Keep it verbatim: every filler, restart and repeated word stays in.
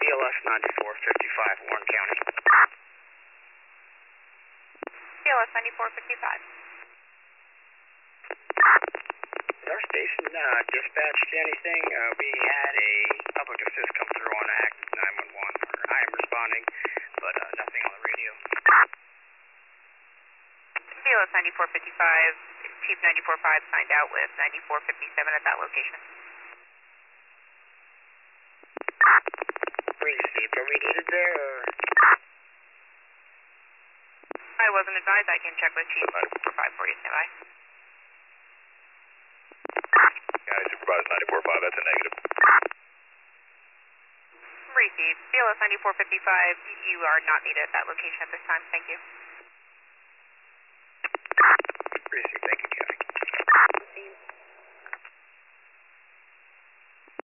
L S ninety-four fifty-five, Warren County. C L S ninety-four fifty-five. Is our station uh, dispatched anything? Uh, we had a public assist come through on active nine one one. I am responding, but uh, nothing on the radio. C L S ninety-four fifty-five, Chief ninety-four five signed out with ninety-four fifty-seven at that location. Received. Are we needed there, or? I wasn't advised. I can check with Chief ninety-four five for you. Stand by. County Supervisor ninety-four five, that's a negative. Received. C L S ninety-four fifty-five, you are not needed at that location at this time. Thank you. Received. Thank you, County.